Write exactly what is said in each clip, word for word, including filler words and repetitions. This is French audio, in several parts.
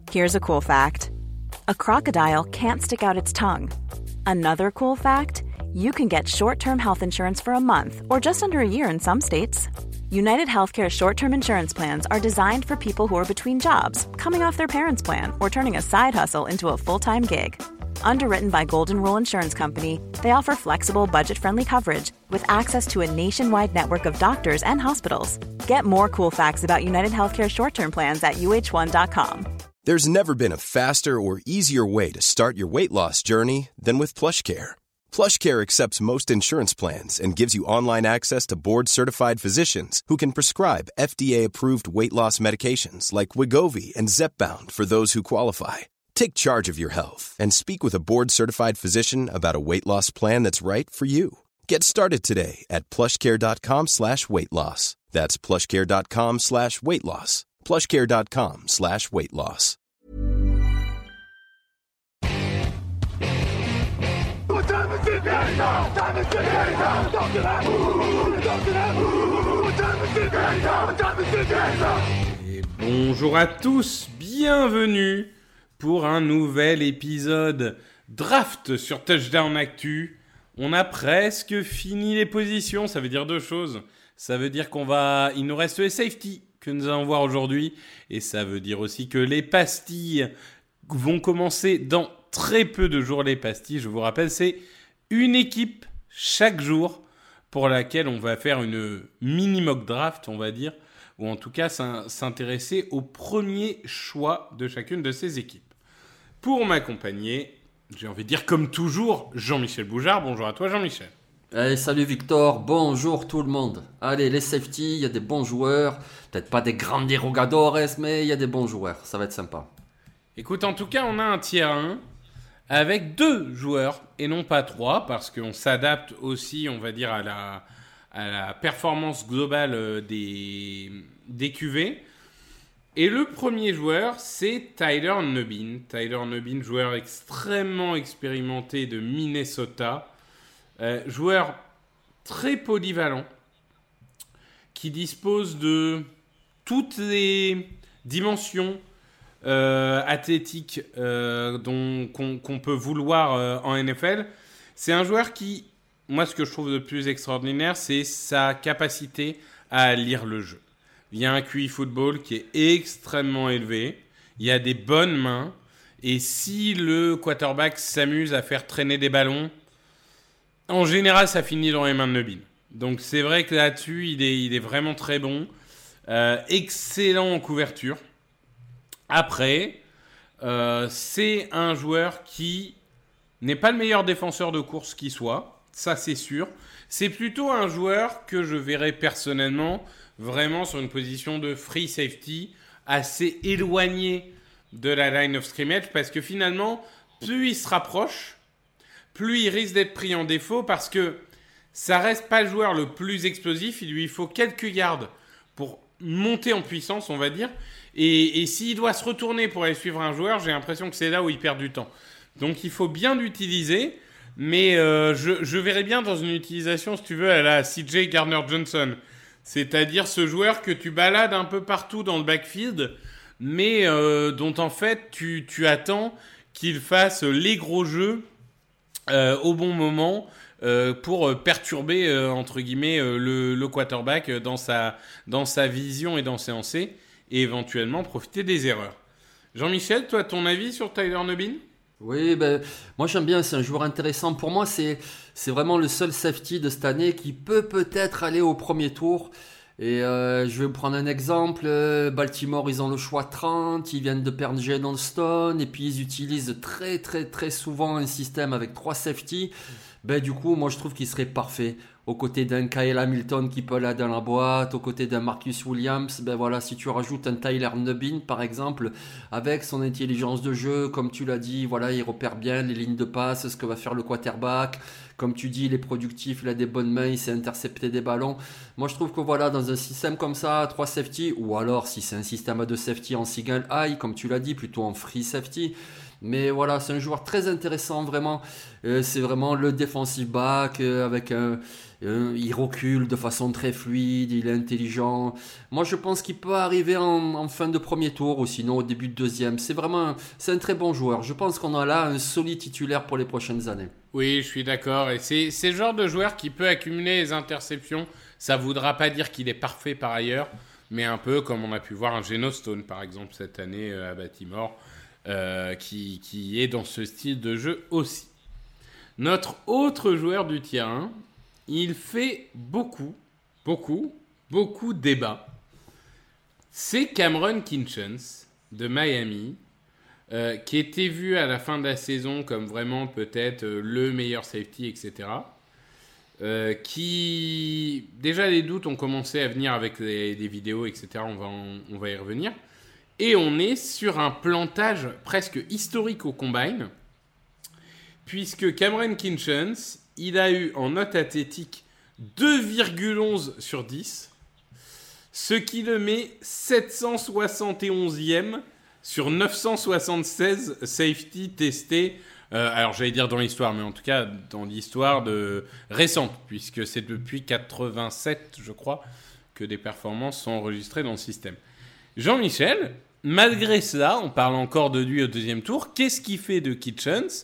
Here's a cool fact. A crocodile can't stick out its tongue. Another cool fact, you can get short-term health insurance for a month or just under a year in some states. United Healthcare short-term insurance plans are designed for people who are between jobs, coming off their parents' plan, or turning a side hustle into a full-time gig. Underwritten by Golden Rule Insurance Company, they offer flexible, budget-friendly coverage with access to a nationwide network of doctors and hospitals. Get more cool facts about United Healthcare short-term plans at U H one dot com. There's never been a faster or easier way to start your weight loss journey than with PlushCare. PlushCare accepts most insurance plans and gives you online access to board-certified physicians who can prescribe F D A-approved weight loss medications like Wegovy and Zepbound for those who qualify. Take charge of your health and speak with a board-certified physician about a weight loss plan that's right for you. Get started today at plushcare.com slash weight loss. That's plushcare.com slash weight loss. plushcare.com slash weight loss. Et bonjour à tous, bienvenue pour un nouvel épisode draft sur Touchdown Actu. On a presque fini les positions, ça veut dire deux choses. Ça veut dire qu'on va, il nous reste les safety que nous allons voir aujourd'hui, et ça veut dire aussi que les pastilles vont commencer dans très peu de jours. Les pastilles, je vous rappelle, c'est une équipe chaque jour pour laquelle on va faire une mini mock draft, on va dire, ou en tout cas s'intéresser au premier choix de chacune de ces équipes. Pour m'accompagner, j'ai envie de dire comme toujours, Jean-Michel Boujard. Bonjour à toi Jean-Michel. Allez, salut Victor, bonjour tout le monde. Allez, les safety, il y a des bons joueurs, peut-être pas des grands dérogadores, mais il y a des bons joueurs, ça va être sympa. Écoute, en tout cas, on a un tier un avec deux joueurs et non pas trois, parce qu'on s'adapte aussi, on va dire, à la, à la performance globale des, des Q V. Et le premier joueur, c'est Tyler Nubbin. Tyler Nubbin, joueur extrêmement expérimenté de Minnesota. Euh, joueur très polyvalent, qui dispose de toutes les dimensions euh, athlétiques euh, dont, qu'on, qu'on peut vouloir euh, en N F L. C'est un joueur qui, moi ce que je trouve de plus extraordinaire, c'est sa capacité à lire le jeu. Il y a un Q I football qui est extrêmement élevé, il y a des bonnes mains, et si le quarterback s'amuse à faire traîner des ballons, en général, ça finit dans les mains de Nubbin. Donc, c'est vrai que là-dessus, il est, il est vraiment très bon. Euh, excellent en couverture. Après, euh, c'est un joueur qui n'est pas le meilleur défenseur de course qui soit. Ça, c'est sûr. C'est plutôt un joueur que je verrais personnellement vraiment sur une position de free safety assez éloigné de la line of scrimmage. Parce que finalement, plus il se rapproche, plus il risque d'être pris en défaut parce que ça reste pas le joueur le plus explosif. Il lui faut quelques yards pour monter en puissance, on va dire. Et, et s'il doit se retourner pour aller suivre un joueur, j'ai l'impression que c'est là où il perd du temps. Donc il faut bien l'utiliser. Mais euh, je, je verrais bien dans une utilisation, si tu veux, à la C J Gardner-Johnson. C'est-à-dire ce joueur que tu balades un peu partout dans le backfield, mais euh, dont en fait tu, tu attends qu'il fasse les gros jeux Euh, au bon moment euh, pour perturber euh, entre guillemets euh, le, le quarterback dans sa, dans sa vision et dans ses lancers et éventuellement profiter des erreurs. Jean-Michel, toi ton avis sur Tyler Nubbin ? Oui, ben, moi j'aime bien, c'est un joueur intéressant. Pour moi, c'est, c'est vraiment le seul safety de cette année qui peut peut-être aller au premier tour. Et euh, je vais vous prendre un exemple. Baltimore, ils ont le choix trente, ils viennent de perdre Jadon Stone, et puis ils utilisent très très très souvent un système avec trois safety. Ben, du coup, moi je trouve qu'il serait parfait. Aux côtés d'un Kyle Hamilton qui peut aller dans la boîte, aux côtés d'un Marcus Williams, ben voilà, si tu rajoutes un Tyler Nubbin par exemple, avec son intelligence de jeu, comme tu l'as dit, voilà, il repère bien les lignes de passe, ce que va faire le quarterback. Comme tu dis, il est productif, il a des bonnes mains, il sait intercepter des ballons. Moi, je trouve que voilà, dans un système comme ça, trois safety, ou alors si c'est un système à deux safety en single high, comme tu l'as dit, plutôt en free safety, Mais voilà, c'est un joueur très intéressant, vraiment. Euh, c'est vraiment le defensive back euh, avec un, un- il recule de façon très fluide, il est intelligent. Moi, je pense qu'il peut arriver en, en fin de premier tour ou sinon au début de deuxième. C'est vraiment, un- c'est un très bon joueur. Je pense qu'on a là un solide titulaire pour les prochaines années. Oui, je suis d'accord. Et c'est, c'est le genre de joueur qui peut accumuler les interceptions. Ça ne voudra pas dire qu'il est parfait par ailleurs, mais un peu comme on a pu voir un Geno Stone, par exemple, cette année euh, à Baltimore, euh, qui, qui est dans ce style de jeu aussi. Notre autre joueur du tier un, il fait beaucoup, beaucoup, beaucoup débat. C'est Cameron Kinchens de Miami, euh, qui était vu à la fin de la saison comme vraiment peut-être euh, le meilleur safety, et cetera. Euh, qui... Déjà, les doutes ont commencé à venir avec les, les vidéos, et cetera. On va, en- on va y revenir. Et on est sur un plantage presque historique au combine, puisque Cameron Kinchens, il a eu en note athlétique deux virgule onze sur dix, ce qui le met sept cent soixante et onzième sur neuf cent soixante-seize safety testés. Euh, alors j'allais dire dans l'histoire, mais en tout cas dans l'histoire de... récente, puisque c'est depuis quatre-vingt-sept, je crois, que des performances sont enregistrées dans le système. Jean-Michel, malgré cela, on parle encore de lui au deuxième tour, qu'est-ce qui fait de Kitchens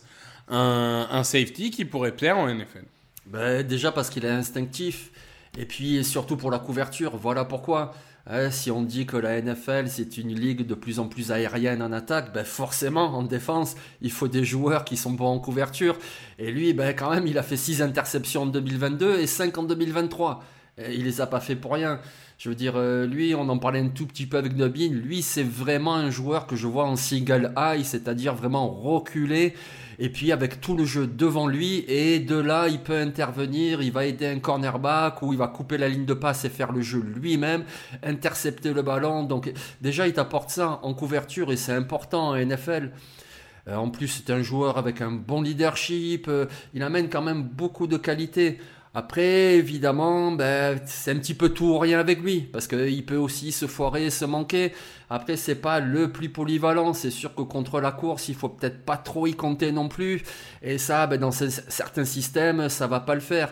un, un safety qui pourrait plaire en N F L? Ben, déjà parce qu'il est instinctif. Et puis surtout pour la couverture. Voilà pourquoi. Hein, si on dit que la N F L c'est une ligue de plus en plus aérienne en attaque, ben forcément en défense il faut des joueurs qui sont bons en couverture. Et lui, ben quand même, il a fait six interceptions en deux mille vingt-deux et cinq en deux mille vingt-trois. Et il les a pas fait pour rien. Je veux dire, euh, lui, on en parlait un tout petit peu avec Nobin. Lui, c'est vraiment un joueur que je vois en single eye, c'est-à-dire vraiment reculé. Et puis avec tout le jeu devant lui, et de là, il peut intervenir, il va aider un cornerback, ou il va couper la ligne de passe et faire le jeu lui-même, intercepter le ballon. Donc déjà, il t'apporte ça en couverture, et c'est important en N F L. Euh, en plus, c'est un joueur avec un bon leadership, euh, il amène quand même beaucoup de qualité. Après, évidemment, ben, c'est un petit peu tout ou rien avec lui, parce qu'il peut aussi se foirer, se manquer. Après, c'est pas le plus polyvalent. C'est sûr que contre la course, il faut peut-être pas trop y compter non plus. Et ça, ben, dans ce- certains systèmes, ça va pas le faire.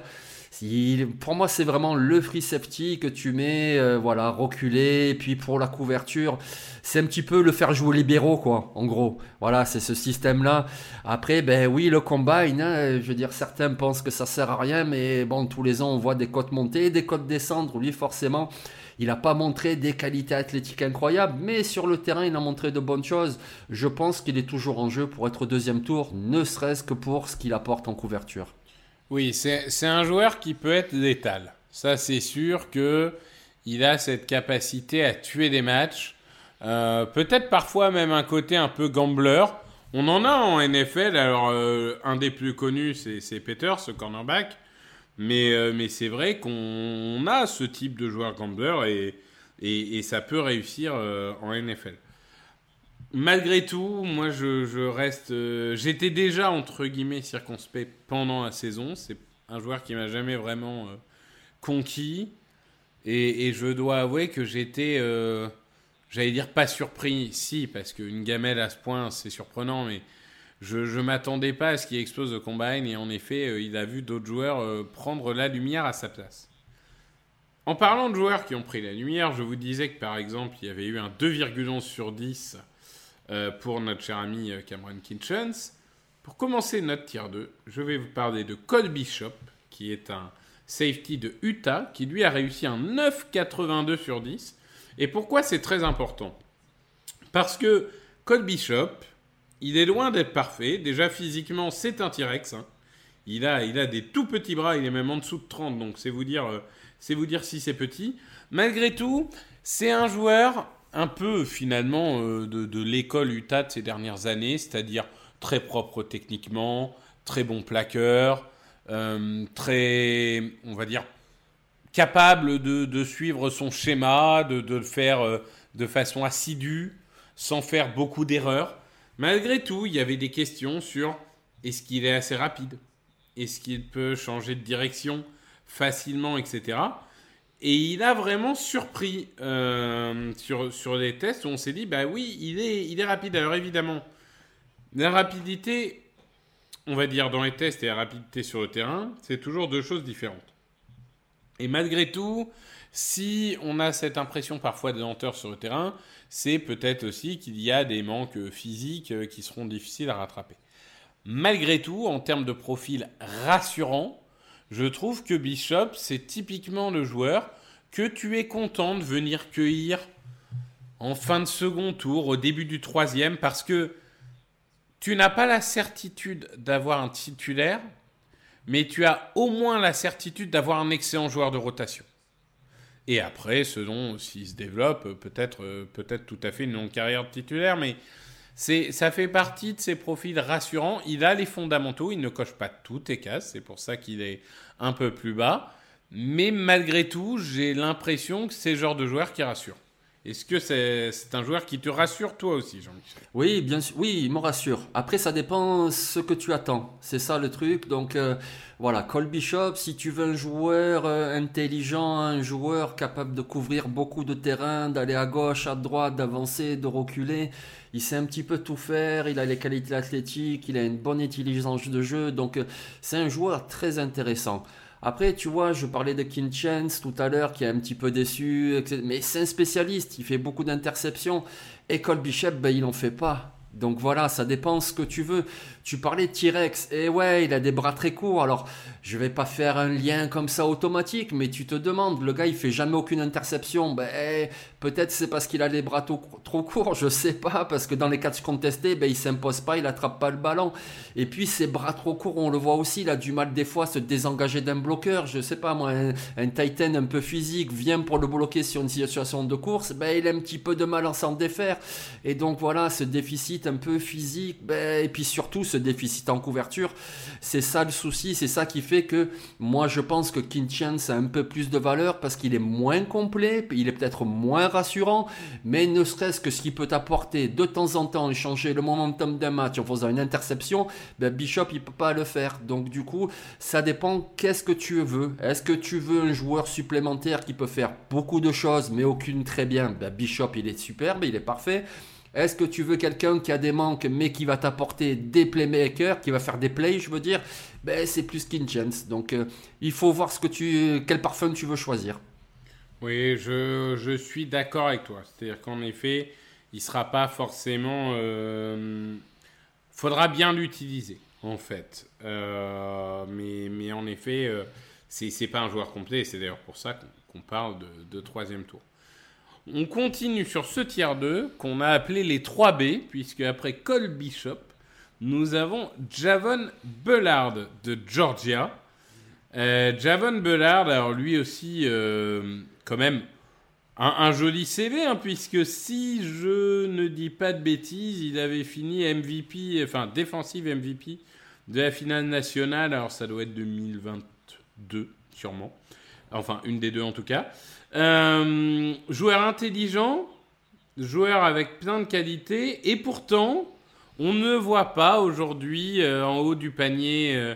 Si, pour moi, c'est vraiment le free safety que tu mets, euh, voilà, reculé. Et puis pour la couverture, c'est un petit peu le faire jouer libéraux, quoi, en gros. Voilà, c'est ce système-là. Après, ben oui, le combine, hein, je veux dire, certains pensent que ça sert à rien, mais bon, tous les ans, on voit des cotes monter, des cotes descendre. Lui, forcément, il n'a pas montré des qualités athlétiques incroyables, mais sur le terrain, il a montré de bonnes choses. Je pense qu'il est toujours en jeu pour être au deuxième tour, ne serait-ce que pour ce qu'il apporte en couverture. Oui, c'est, c'est un joueur qui peut être létal. Ça, c'est sûr qu'il a cette capacité à tuer des matchs. Euh, peut-être parfois même un côté un peu gambler. On en a en N F L. Alors, euh, un des plus connus, c'est, c'est Peters, ce cornerback. Mais, euh, mais c'est vrai qu'on a ce type de joueur gambler et, et, et ça peut réussir euh, en N F L. Malgré tout, moi je, je reste. Euh, j'étais déjà entre guillemets circonspect pendant la saison. C'est un joueur qui m'a jamais vraiment euh, conquis. Et, et je dois avouer que j'étais. Euh, j'allais dire pas surpris, si, parce qu'une gamelle à ce point, c'est surprenant, mais je ne m'attendais pas à ce qu'il explose au combine. Et en effet, euh, il a vu d'autres joueurs euh, prendre la lumière à sa place. En parlant de joueurs qui ont pris la lumière, je vous disais que par exemple, il y avait eu un deux virgule onze sur dix. Euh, pour notre cher ami euh, Cameron Kinchens. Pour commencer notre tier deux, je vais vous parler de Cole Bishop, qui est un safety de Utah, qui lui a réussi un neuf virgule quatre-vingt-deux sur dix. Et pourquoi c'est très important? Parce que Cole Bishop, il est loin d'être parfait. Déjà physiquement, c'est un T-Rex. Hein. Il a, il a des tout petits bras, il est même en dessous de trente, donc c'est vous dire, euh, c'est vous dire si c'est petit. Malgré tout, c'est un joueur un peu finalement euh, de, de l'école Utah de ces dernières années, c'est-à-dire très propre techniquement, très bon plaqueur, euh, très, on va dire, capable de, de suivre son schéma, de, de le faire euh, de façon assidue, sans faire beaucoup d'erreurs. Malgré tout, il y avait des questions sur est-ce qu'il est assez rapide, est-ce qu'il peut changer de direction facilement, et cetera. Et il a vraiment surpris euh, sur, sur les tests où on s'est dit, bah oui, il est, il est rapide. Alors évidemment, La rapidité, on va dire dans les tests et la rapidité sur le terrain, c'est toujours deux choses différentes. Et malgré tout, si on a cette impression parfois de lenteur sur le terrain, c'est peut-être aussi qu'il y a des manques physiques qui seront difficiles à rattraper. Malgré tout, en termes de profil rassurant, je trouve que Bishop, c'est typiquement le joueur que tu es content de venir cueillir en fin de second tour, au début du troisième, parce que tu n'as pas la certitude d'avoir un titulaire, mais tu as au moins la certitude d'avoir un excellent joueur de rotation. Et après, selon s'il se développe, peut-être, peut-être tout à fait une longue carrière de titulaire, mais c'est, ça fait partie de ces profils rassurants. Il a les fondamentaux, il ne coche pas toutes les cases, c'est pour ça qu'il est un peu plus bas. Mais malgré tout, j'ai l'impression que c'est le genre de joueur qui rassure. Est-ce que c'est, c'est un joueur qui te rassure toi aussi, Jean-Michel ? Oui, bien sûr. Oui, il me rassure. Après, ça dépend ce que tu attends. C'est ça le truc. Donc euh, voilà, Cole Bishop, si tu veux un joueur euh, intelligent, un joueur capable de couvrir beaucoup de terrain, d'aller à gauche, à droite, d'avancer, de reculer, il sait un petit peu tout faire, il a les qualités athlétiques, il a une bonne intelligence de jeu. Donc euh, c'est un joueur très intéressant. Après, tu vois, je parlais de Kin Chance tout à l'heure, qui est un petit peu déçu, et cetera. Mais c'est un spécialiste, il fait beaucoup d'interceptions. Et Cole Bishop, ben, il n'en fait pas. Donc voilà, ça dépend ce que tu veux. Tu parlais de T-Rex, et ouais, il a des bras très courts. Alors, je vais pas faire un lien comme ça automatique, mais tu te demandes, le gars, il fait jamais aucune interception. Ben, peut-être c'est parce qu'il a les bras trop, trop courts, je sais pas, parce que dans les catchs contestés, ben, il s'impose pas, il attrape pas le ballon. Et puis, ses bras trop courts, on le voit aussi, il a du mal des fois à se désengager d'un bloqueur. Je sais pas, moi, un, un Titan un peu physique vient pour le bloquer sur une situation de course, ben, il a un petit peu de mal à s'en défaire. Et donc, voilà, ce déficit un peu physique, ben, et puis surtout ce déficit en couverture, c'est ça le souci, c'est ça qui fait que moi je pense que Kin Chance a un peu plus de valeur parce qu'il est moins complet, il est peut-être moins rassurant, mais ne serait-ce que ce qu'il peut apporter de temps en temps, changer le momentum d'un match en faisant une interception, ben Bishop il peut pas le faire. Donc du coup ça dépend qu'est-ce que tu veux. Est-ce que tu veux un joueur supplémentaire qui peut faire beaucoup de choses mais aucune très bien? Ben Bishop il est superbe, il est parfait. Est-ce que tu veux quelqu'un qui a des manques mais qui va t'apporter des playmakers, qui va faire des plays, je veux dire, ben c'est plus Kin Chance. Donc euh, il faut voir ce que tu, quel parfum tu veux choisir. Oui, je, je suis d'accord avec toi. C'est-à-dire qu'en effet, il ne sera pas forcément... Euh, faudra bien l'utiliser, en fait. Euh, mais, mais en effet, euh, c'est, c'est pas un joueur complet. C'est d'ailleurs pour ça qu'on, qu'on parle de, de troisième tour. On continue sur ce tiers deux qu'on a appelé les trois B, puisque après Cole Bishop, nous avons Javon Bullard de Georgia. Euh, Javon Bullard, alors lui aussi, euh, quand même, un, un joli C V, hein, puisque si je ne dis pas de bêtises, il avait fini M V P, enfin défensive M V P de la finale nationale, alors ça doit être deux mille vingt-deux, sûrement. Enfin, une des deux en tout cas. Euh, joueur intelligent, joueur avec plein de qualités, et pourtant, on ne voit pas aujourd'hui euh, en haut du panier euh,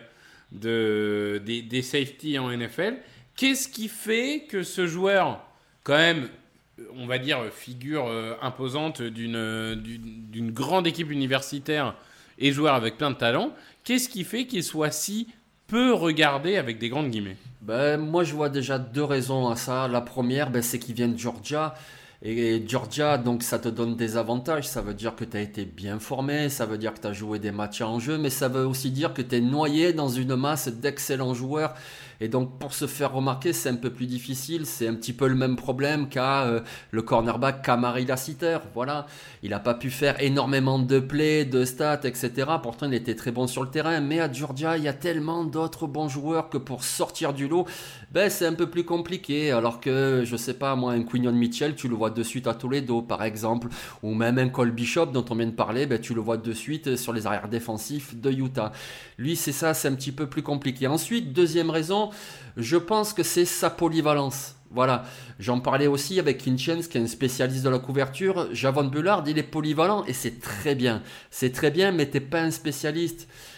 de, des, des safeties en N F L. Qu'est-ce qui fait que ce joueur, quand même, on va dire, figure euh, imposante d'une, d'une, d'une grande équipe universitaire et joueur avec plein de talent, qu'est-ce qui fait qu'il soit si peu regardé avec des grandes guillemets? Ben, moi, je vois déjà deux raisons à ça. La première, ben, c'est qu'il vient de Georgia. Et Georgia, donc ça te donne des avantages. Ça veut dire que tu as été bien formé, ça veut dire que tu as joué des matchs en jeu, mais ça veut aussi dire que tu es noyé dans une masse d'excellents joueurs. Et donc pour se faire remarquer, c'est un peu plus difficile. C'est un petit peu le même problème qu'a euh, le cornerback Kamari Lassiter. Voilà, il n'a pas pu faire énormément de plays, de stats, et cetera. Pourtant, il était très bon sur le terrain. Mais à Georgia, il y a tellement d'autres bons joueurs que pour sortir du lot, ben, c'est un peu plus compliqué. Alors que, je sais pas, moi, un Quinion Mitchell, tu le vois de suite à Toledo, par exemple. Ou même un Cole Bishop, dont on vient de parler, ben, tu le vois de suite sur les arrières défensifs de Utah. Lui, c'est ça, c'est un petit peu plus compliqué. Ensuite, deuxième raison, je pense que c'est sa polyvalence. Voilà, j'en parlais aussi avec Kin Chance, qui est un spécialiste de la couverture. Javon Bullard, il est polyvalent et c'est très bien. C'est très bien, mais t'es pas un spécialiste.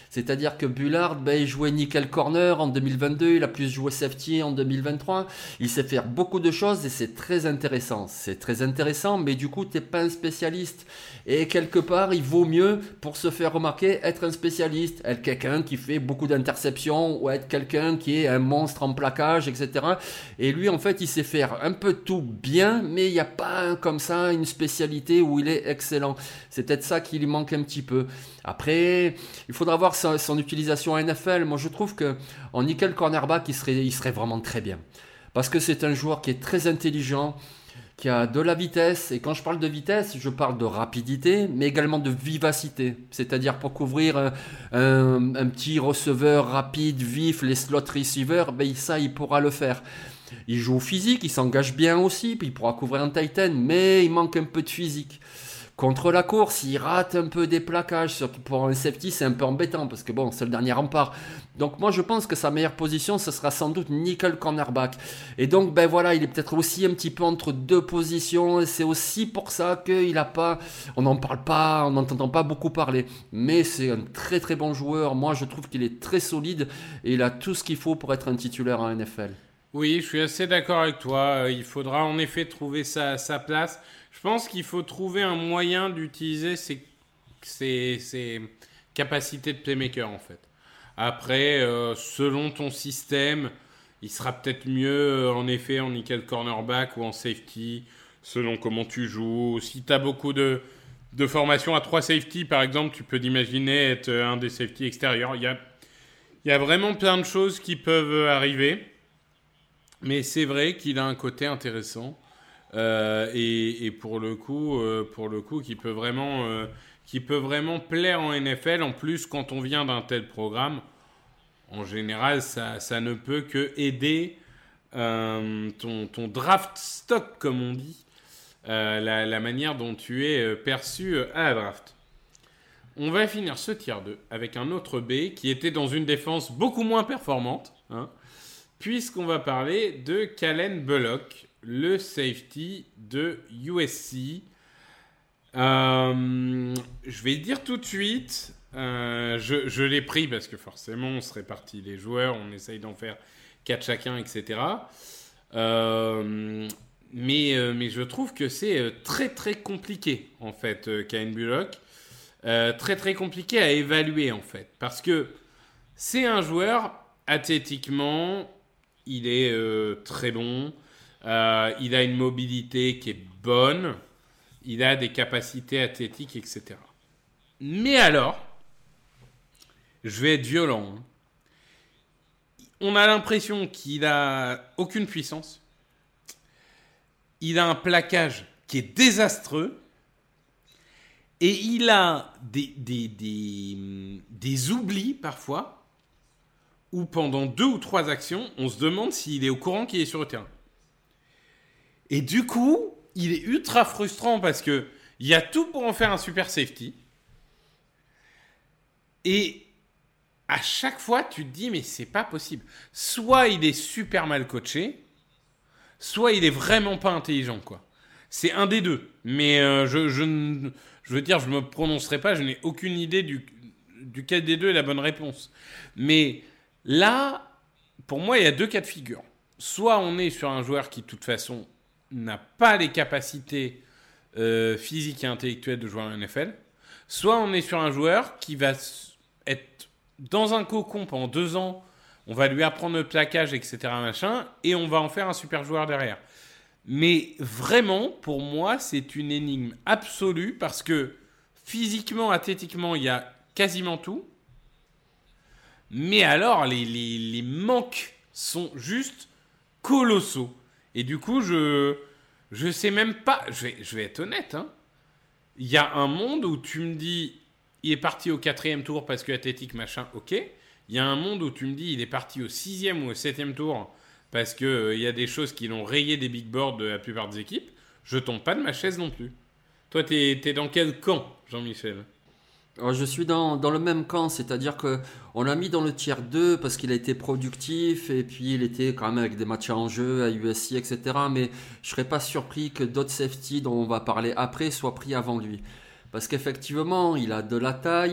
C'est-à-dire que Bullard, ben, il jouait nickel corner en deux mille vingt-deux, il a plus joué safety en deux mille vingt-trois. Il sait faire beaucoup de choses et c'est très intéressant. C'est très intéressant, mais du coup, tu n'es pas un spécialiste. Et quelque part, il vaut mieux, pour se faire remarquer, être un spécialiste, être quelqu'un qui fait beaucoup d'interceptions ou être quelqu'un qui est un monstre en plaquage, et cetera. Et lui, en fait, il sait faire un peu tout bien, mais il n'y a pas comme ça une spécialité où il est excellent. C'est peut-être ça qui lui manque un petit peu. Après, il faudra voir son, son utilisation en N F L. Moi, je trouve qu'en nickel cornerback, il serait, il serait vraiment très bien. Parce que c'est un joueur qui est très intelligent, qui a de la vitesse. Et quand je parle de vitesse, je parle de rapidité, mais également de vivacité. C'est-à-dire pour couvrir un, un, un petit receveur rapide, vif, les slot receivers, ben ça, il pourra le faire. Il joue au physique, il s'engage bien aussi, puis il pourra couvrir un tight end, mais il manque un peu de physique. Contre la course, il rate un peu des plaquages, surtout pour un safety, c'est un peu embêtant, parce que bon, c'est le dernier rempart. Donc moi, je pense que sa meilleure position, ce sera sans doute nickel cornerback. Et donc, ben voilà, il est peut-être aussi un petit peu entre deux positions, et c'est aussi pour ça qu'il a pas, on n'en parle pas, on n'entend pas beaucoup parler. Mais c'est un très très bon joueur, moi je trouve qu'il est très solide, et il a tout ce qu'il faut pour être un titulaire en N F L. Oui, je suis assez d'accord avec toi. Il faudra en effet trouver sa, sa place. Je pense qu'il faut trouver un moyen d'utiliser ses, ses, ses capacités de playmaker, en fait. Après, euh, selon ton système, il sera peut-être mieux, en effet, en nickel cornerback ou en safety, selon comment tu joues. Si tu as beaucoup de, de formations à trois safety, par exemple, tu peux t'imaginer être un des safety extérieurs. Il y a, il y a vraiment plein de choses qui peuvent arriver. Mais c'est vrai qu'il a un côté intéressant euh, et, et pour le coup, euh, pour le coup, qui peut vraiment, euh, qui peut vraiment plaire en N F L. En plus, quand on vient d'un tel programme, en général, ça, ça ne peut que aider euh, ton, ton draft stock, comme on dit, euh, la, la manière dont tu es perçu à la draft. On va finir ce tier deux avec un autre B qui était dans une défense beaucoup moins performante, hein, puisqu'on va parler de Calen Bullock, le safety de U S C. Euh, je vais dire tout de suite, euh, je, je l'ai pris parce que forcément on se répartit les joueurs, on essaye d'en faire quatre chacun, et cetera. Euh, mais, euh, mais je trouve que c'est très très compliqué en fait, euh, Calen Bullock. Euh, très très compliqué à évaluer en fait, parce que c'est un joueur athlétiquement... Il est euh, très bon. Euh, il a une mobilité qui est bonne. Il a des capacités athlétiques, et cetera. Mais alors, je vais être violent. Hein. On a l'impression qu'il a aucune puissance. Il a un plaquage qui est désastreux. Et il a des, des, des, des oublis parfois. Où pendant deux ou trois actions, on se demande s'il est au courant qu'il est sur le terrain. Et du coup, il est ultra frustrant parce qu'il y a tout pour en faire un super safety. Et à chaque fois, tu te dis, mais c'est pas possible. Soit il est super mal coaché, soit il est vraiment pas intelligent, quoi. C'est un des deux. Mais euh, je, je, je veux dire, je me prononcerai pas, je n'ai aucune idée du, duquel des deux est la bonne réponse. Mais... là, pour moi, il y a deux cas de figure. Soit on est sur un joueur qui, de toute façon, n'a pas les capacités euh, physiques et intellectuelles de jouer en N F L. Soit on est sur un joueur qui va être dans un cocon pendant deux ans. On va lui apprendre le plaquage, et cetera, machin, et on va en faire un super joueur derrière. Mais vraiment, pour moi, c'est une énigme absolue parce que physiquement, athlétiquement, il y a quasiment tout. Mais alors, les, les, les manques sont juste colossaux. Et du coup, je je sais même pas... Je vais, je vais être honnête. Hein. Il y a un monde où tu me dis, il est parti au quatrième tour parce que athlétique, machin, ok. Il y a un monde où tu me dis, il est parti au sixième ou au septième tour parce qu'il euh, y a des choses qui l'ont rayé des big boards de la plupart des équipes. Je tombe pas de ma chaise non plus. Toi, t'es, t'es dans quel camp, Jean-Michel ? Alors, je suis dans, dans le même camp, c'est-à-dire qu'on l'a mis dans le tiers deux parce qu'il a été productif et puis il était quand même avec des matchs en jeu à U S C, et cetera. Mais je ne serais pas surpris que d'autres safety dont on va parler après soient pris avant lui. Parce qu'effectivement, il a de la taille,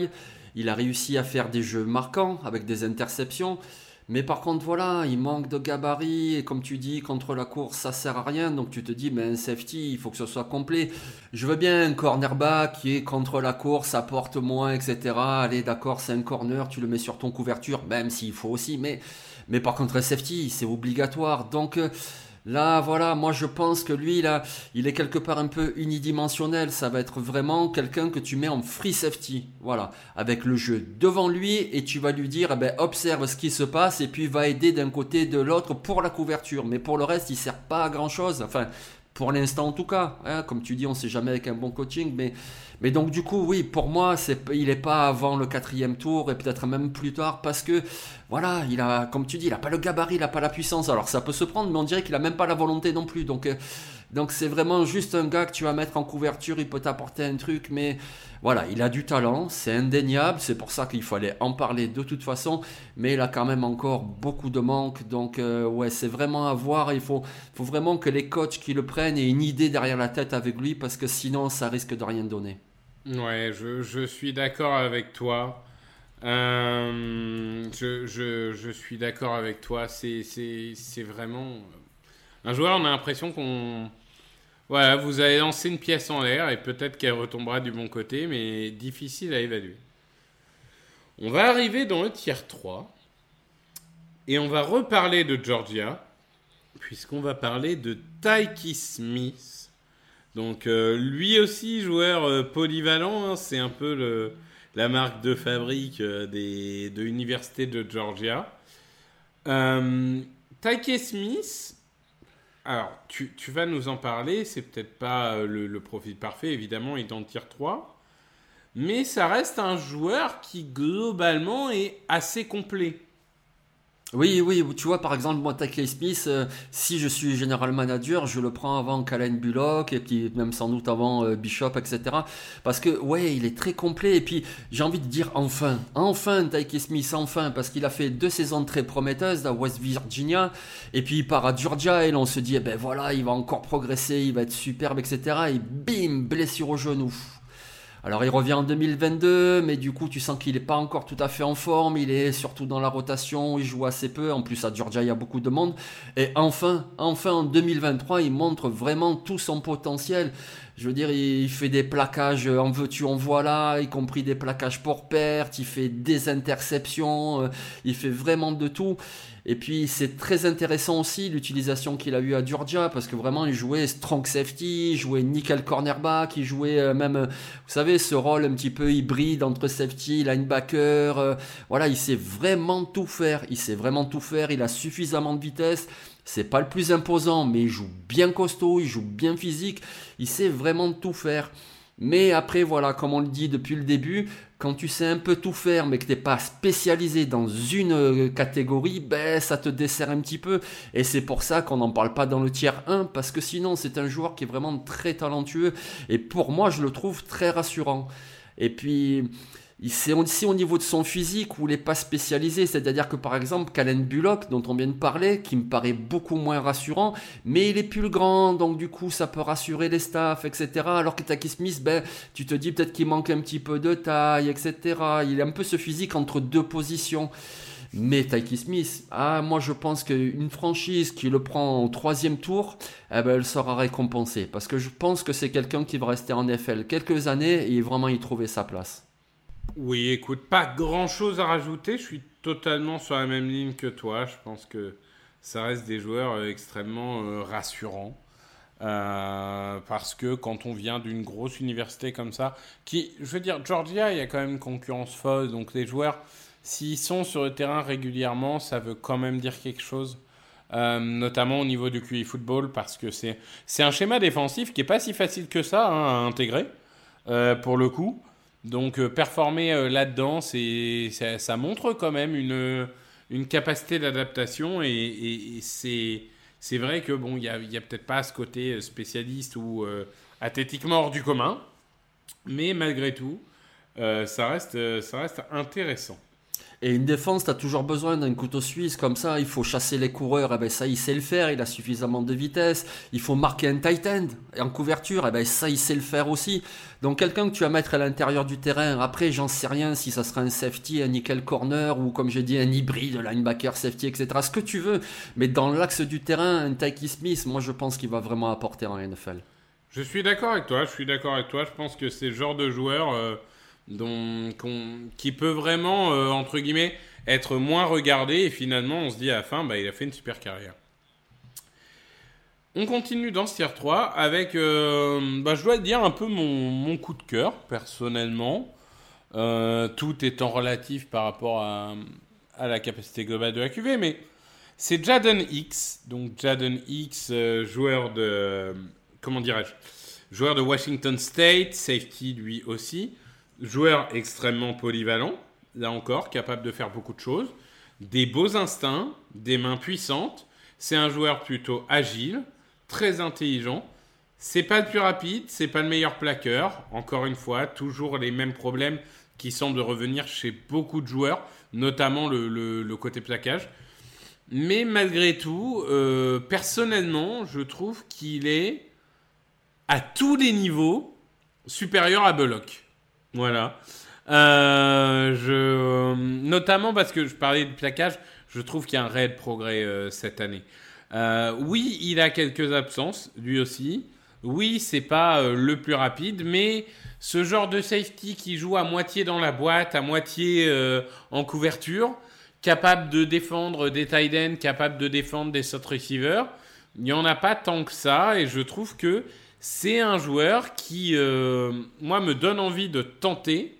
il a réussi à faire des jeux marquants avec des interceptions. Mais par contre, voilà, il manque de gabarit. Et comme tu dis, contre la course, ça sert à rien. Donc tu te dis, mais un safety, il faut que ce soit complet. Je veux bien un cornerback qui est contre la course, apporte moins, et cetera. Allez, d'accord, c'est un corner, tu le mets sur ton couverture, même s'il faut aussi. Mais, mais par contre, un safety, c'est obligatoire. Donc... Euh, Là, voilà, moi je pense que lui, là, il est quelque part un peu unidimensionnel. Ça va être vraiment quelqu'un que tu mets en free safety, voilà, avec le jeu devant lui et tu vas lui dire, eh ben, observe ce qui se passe et puis va aider d'un côté de l'autre pour la couverture. Mais pour le reste, il sert pas à grand chose. Enfin, pour l'instant en tout cas, hein, comme tu dis, on sait jamais avec un bon coaching, mais mais donc du coup, oui, pour moi, c'est, il n'est pas avant le quatrième tour et peut-être même plus tard parce que, voilà, il a, comme tu dis, il n'a pas le gabarit, il n'a pas la puissance. Alors ça peut se prendre, mais on dirait qu'il n'a même pas la volonté non plus. Donc, euh, donc c'est vraiment juste un gars que tu vas mettre en couverture, il peut t'apporter un truc, mais voilà, il a du talent, c'est indéniable. C'est pour ça qu'il fallait en parler de toute façon, mais il a quand même encore beaucoup de manques. Donc, euh, ouais, c'est vraiment à voir. Il faut, faut vraiment que les coachs qui le prennent aient une idée derrière la tête avec lui parce que sinon, ça risque de rien donner. Ouais, je, je suis d'accord avec toi. Euh, je, je, je suis d'accord avec toi. C'est, c'est, c'est vraiment... Un joueur, on a l'impression qu'on... Voilà, vous avez lancé une pièce en l'air et peut-être qu'elle retombera du bon côté, mais difficile à évaluer. On va arriver dans le tier trois et on va reparler de Georgia puisqu'on va parler de Tykee Smith. Donc euh, lui aussi joueur euh, polyvalent, hein, c'est un peu le, la marque de fabrique euh, des, de l'université de Georgia. Euh, Tykee Smith, alors tu, tu vas nous en parler, c'est peut-être pas euh, le, le profil parfait, évidemment, il est dans le tier trois, mais ça reste un joueur qui globalement est assez complet. Oui, oui, tu vois, par exemple, moi, Tykee Smith, euh, si je suis general manager, je le prends avant Kalen Bullock et puis même sans doute avant euh, Bishop, et cetera. Parce que, ouais, il est très complet et puis j'ai envie de dire enfin, enfin Tykee Smith, enfin, parce qu'il a fait deux saisons très prometteuses à West Virginia et puis il part à Georgia et là on se dit, eh ben voilà, il va encore progresser, il va être superbe, et cetera. Et bim, blessure au genou. Alors il revient en deux mille vingt-deux, mais du coup tu sens qu'il n'est pas encore tout à fait en forme, il est surtout dans la rotation, il joue assez peu, en plus à Georgia il y a beaucoup de monde, et enfin, enfin en deux mille vingt-trois il montre vraiment tout son potentiel. Je veux dire, il fait des plaquages en veux-tu, en voilà, y compris des plaquages pour perte, il fait des interceptions, il fait vraiment de tout. Et puis c'est très intéressant aussi l'utilisation qu'il a eu à Georgia parce que vraiment il jouait strong safety, il jouait nickel cornerback, il jouait même, vous savez, ce rôle un petit peu hybride entre safety, linebacker. Euh, voilà, il sait vraiment tout faire, il sait vraiment tout faire, il a suffisamment de vitesse. C'est pas le plus imposant, mais il joue bien costaud, il joue bien physique, il sait vraiment tout faire. Mais après, voilà, comme on le dit depuis le début, quand tu sais un peu tout faire, mais que tu n'es pas spécialisé dans une catégorie, ben, ça te dessert un petit peu. Et c'est pour ça qu'on n'en parle pas dans le tiers un, parce que sinon, c'est un joueur qui est vraiment très talentueux. Et pour moi, je le trouve très rassurant. Et puis... c'est aussi au niveau de son physique où il n'est pas spécialisé, c'est-à-dire que par exemple Kalen Bullock dont on vient de parler, qui me paraît beaucoup moins rassurant, mais il est plus grand, donc du coup ça peut rassurer les staffs, et cetera. Alors que Tykee Smith, ben, tu te dis peut-être qu'il manque un petit peu de taille, et cetera. Il a un peu ce physique entre deux positions. Mais Tykee Smith, ah, moi je pense qu'une franchise qui le prend au troisième tour, eh ben, elle sera récompensée, parce que je pense que c'est quelqu'un qui va rester en N F L quelques années et vraiment y trouver sa place. Oui, écoute, pas grand-chose à rajouter. Je suis totalement sur la même ligne que toi. Je pense que ça reste des joueurs euh, extrêmement euh, rassurants. Euh, parce que quand on vient d'une grosse université comme ça, qui, je veux dire, Georgia, il y a quand même une concurrence folle. Donc les joueurs, s'ils sont sur le terrain régulièrement, ça veut quand même dire quelque chose. Euh, notamment au niveau du Q I football, parce que c'est, c'est un schéma défensif qui n'est pas si facile que ça hein, à intégrer, euh, pour le coup. Donc euh, performer euh, là-dedans, c'est, ça, ça montre quand même une, une capacité d'adaptation et, et, et c'est, c'est vrai que bon, il y a, y a peut-être pas ce côté spécialiste ou euh, athlétiquement hors du commun, mais malgré tout, euh, ça reste, ça reste intéressant. Et une défense, tu as toujours besoin d'un couteau suisse comme ça. Il faut chasser les coureurs, eh ben ça il sait le faire, il a suffisamment de vitesse. Il faut marquer un tight end en couverture, eh ben ça il sait le faire aussi. Donc quelqu'un que tu vas mettre à l'intérieur du terrain, après j'en sais rien si ça sera un safety, un nickel corner ou comme j'ai dit un hybride, linebacker, safety, et cetera. Ce que tu veux, mais dans l'axe du terrain, un Tyke Smith, moi je pense qu'il va vraiment apporter en N F L. Je suis d'accord avec toi, je suis d'accord avec toi. Je pense que c'est le genre de joueur... Euh... Donc, on, qui peut vraiment, euh, entre guillemets, être moins regardé et finalement on se dit à la fin, bah, il a fait une super carrière. On continue dans ce tier trois avec, euh, bah, je dois dire, un peu mon, mon coup de cœur, personnellement, euh, tout étant relatif par rapport à, à la capacité globale de la Q V, mais c'est Jaden Hicks, donc Jaden Hicks, euh, joueur de, comment dirais-je, joueur de Washington State, safety lui aussi. Joueur extrêmement polyvalent, là encore, capable de faire beaucoup de choses. Des beaux instincts, des mains puissantes. C'est un joueur plutôt agile, très intelligent. C'est pas le plus rapide, c'est pas le meilleur plaqueur. Encore une fois, toujours les mêmes problèmes qui semblent revenir chez beaucoup de joueurs, notamment le, le, le côté plaquage. Mais malgré tout, euh, personnellement, je trouve qu'il est, à tous les niveaux, supérieur à Bullock. Voilà. Euh, je, notamment parce que je parlais de plaquage, je trouve qu'il y a un réel progrès euh, cette année. Euh, oui, il a quelques absences, lui aussi. Oui, c'est pas euh, le plus rapide, mais ce genre de safety qui joue à moitié dans la boîte, à moitié euh, en couverture, capable de défendre des tight ends, capable de défendre des slot receivers, il n'y en a pas tant que ça, et je trouve que c'est un joueur qui, euh, moi, me donne envie de tenter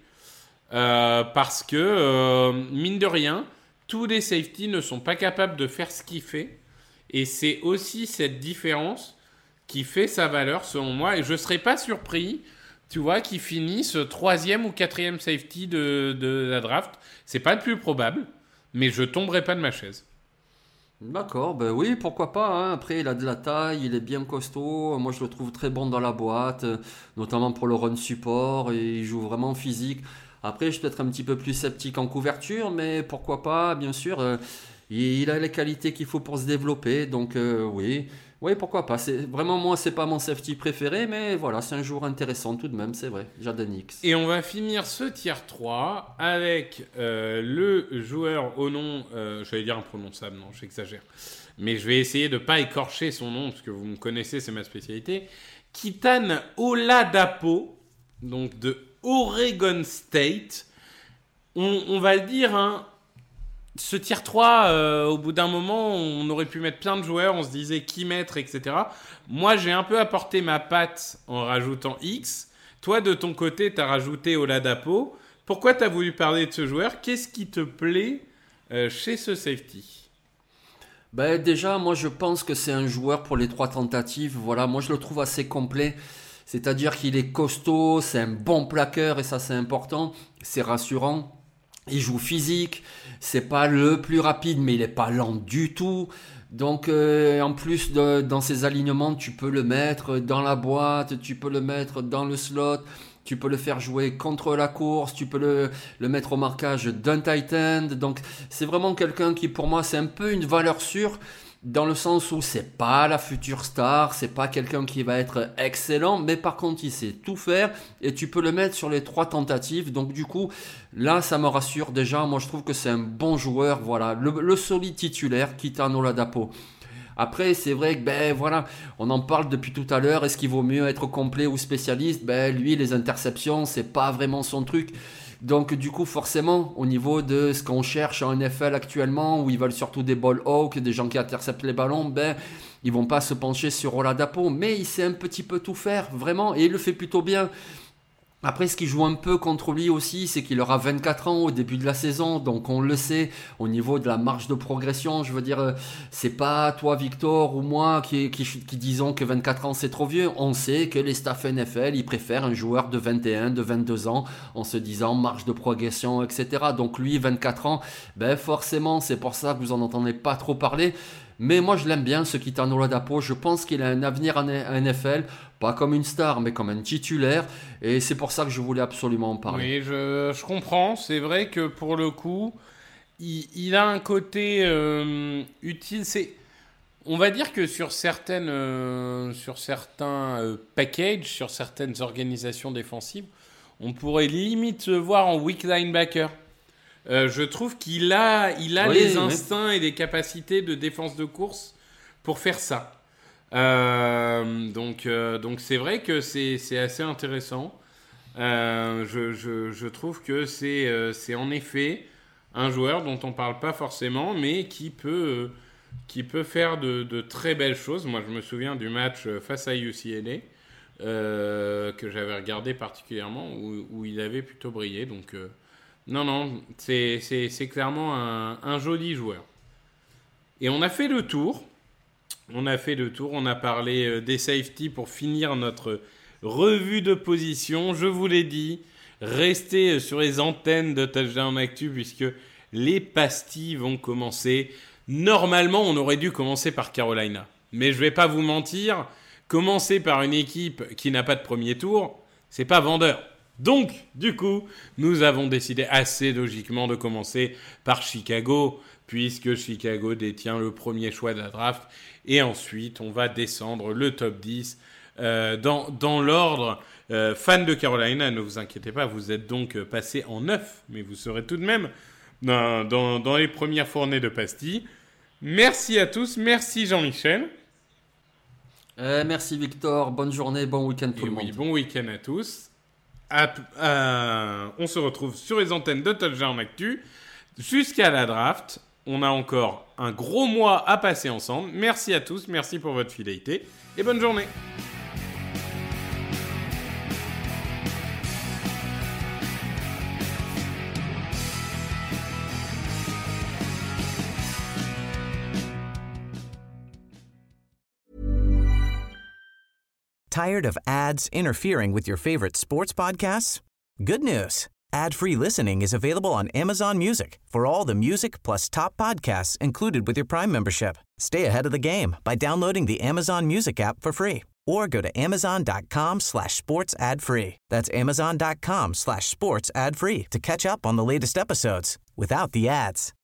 euh, parce que, euh, mine de rien, tous les safeties ne sont pas capables de faire ce qu'il fait. Et c'est aussi cette différence qui fait sa valeur, selon moi. Et je ne serais pas surpris, tu vois, qu'il finisse troisième ou quatrième safety de, de la draft. C'est pas le plus probable, mais je tomberai pas de ma chaise. D'accord, ben oui, pourquoi pas. Hein. Après, il a de la taille, il est bien costaud. Moi, je le trouve très bon dans la boîte, euh, notamment pour le run support. Et il joue vraiment physique. Après, je suis peut-être un petit peu plus sceptique en couverture, mais pourquoi pas, bien sûr. Euh, il, il a les qualités qu'il faut pour se développer. Donc, euh, oui, oui, pourquoi pas. C'est, vraiment, moi, c'est pas mon safety préféré, mais voilà, c'est un joueur intéressant tout de même, c'est vrai. Jaden Hicks. Et on va finir ce tier trois avec euh, le joueur au nom, euh, j'allais dire imprononçable, non, j'exagère. Mais je vais essayer de ne pas écorcher son nom, parce que vous me connaissez, c'est ma spécialité. Kitan Oladapo, donc de Oregon State. On, on va le dire, hein, ce tier trois, euh, au bout d'un moment, on aurait pu mettre plein de joueurs, on se disait qui mettre, et cetera. Moi, j'ai un peu apporté ma patte en rajoutant X. Toi, de ton côté, tu as rajouté Oladapo. Pourquoi tu as voulu parler de ce joueur ? Qu'est-ce qui te plaît euh, chez ce safety ? Ben, déjà, moi, je pense que c'est un joueur pour les trois tentatives. Voilà, moi, je le trouve assez complet. C'est-à-dire qu'il est costaud, c'est un bon plaqueur, et ça, c'est important. C'est rassurant. Il joue physique, c'est pas le plus rapide, mais il est pas lent du tout. Donc, euh, en plus, de, dans ses alignements, tu peux le mettre dans la boîte, tu peux le mettre dans le slot, tu peux le faire jouer contre la course, tu peux le, le mettre au marquage d'un tight end. Donc, c'est vraiment quelqu'un qui, pour moi, c'est un peu une valeur sûre. Dans le sens où c'est pas la future star, c'est pas quelqu'un qui va être excellent, mais par contre il sait tout faire et tu peux le mettre sur les trois tentatives. Donc du coup, là ça me rassure déjà. Moi je trouve que c'est un bon joueur, voilà, le, le solide titulaire, Kitan Oladapo. Après, c'est vrai que, ben voilà, on en parle depuis tout à l'heure. Est-ce qu'il vaut mieux être complet ou spécialiste ? Ben lui, les interceptions, c'est pas vraiment son truc. Donc du coup forcément au niveau de ce qu'on cherche en N F L actuellement où ils veulent surtout des ball hawks, des gens qui interceptent les ballons, ben ils vont pas se pencher sur Oladapo, mais il sait un petit peu tout faire vraiment et il le fait plutôt bien. Après, ce qui joue un peu contre lui aussi, c'est qu'il aura vingt-quatre ans au début de la saison, donc on le sait, au niveau de la marge de progression, je veux dire, c'est pas toi Victor ou moi qui, qui, qui disons que vingt-quatre ans c'est trop vieux, on sait que les staffs N F L, ils préfèrent un joueur de vingt et un, de vingt-deux ans, en se disant marge de progression, et cetera. Donc lui, vingt-quatre ans, ben forcément, c'est pour ça que vous en entendez pas trop parler. Mais moi je l'aime bien ce Kitan Oladapo, je pense qu'il a un avenir en N F L, pas comme une star mais comme un titulaire, et c'est pour ça que je voulais absolument en parler. Oui, je, je comprends, c'est vrai que pour le coup, il, il a un côté euh, utile. C'est, on va dire que sur certaines, euh, sur certains euh, packages, sur certaines organisations défensives, on pourrait limite se voir en weak linebacker. Euh, je trouve qu'il a, il a oui, les oui. instincts et les capacités de défense de course pour faire ça. Euh, donc, euh, donc c'est vrai que c'est, c'est assez intéressant. Euh, je, je, je trouve que c'est, euh, c'est en effet un joueur dont on parle pas forcément, mais qui peut, euh, qui peut faire de, de très belles choses. Moi, je me souviens du match face à U C L A euh, que j'avais regardé particulièrement, où, où il avait plutôt brillé. Donc, euh, non, non, c'est, c'est, c'est clairement un, un joli joueur. Et on a fait le tour. On a fait le tour. On a parlé euh, des safety pour finir notre revue de position. Je vous l'ai dit, restez sur les antennes de Touchdown Actu puisque les pastilles vont commencer. Normalement, on aurait dû commencer par Carolina. Mais je vais pas vous mentir, commencer par une équipe qui n'a pas de premier tour, c'est pas vendeur. Donc, du coup, nous avons décidé assez logiquement de commencer par Chicago, puisque Chicago détient le premier choix de la draft. Et ensuite, on va descendre le top dix euh, dans, dans l'ordre. Euh, fans de Carolina, ne vous inquiétez pas, vous êtes donc passé en neuf, mais vous serez tout de même dans, dans, dans les premières fournées de pastilles. Merci à tous, merci Jean-Michel. Euh, merci Victor, bonne journée, bon week-end tout Et le oui, monde. bon week-end à tous. À, à, on se retrouve sur les antennes de Touchdown Actu jusqu'à la draft. On a encore un gros mois à passer ensemble. Merci à tous, merci pour votre fidélité et bonne journée. Tired of ads interfering with your favorite sports podcasts? Good news. Ad-free listening is available on Amazon Music for all the music plus top podcasts included with your Prime membership. Stay ahead of the game by downloading the Amazon Music app for free or go to amazon.com slash sports ad free. That's amazon.com slash sports ad free to catch up on the latest episodes without the ads.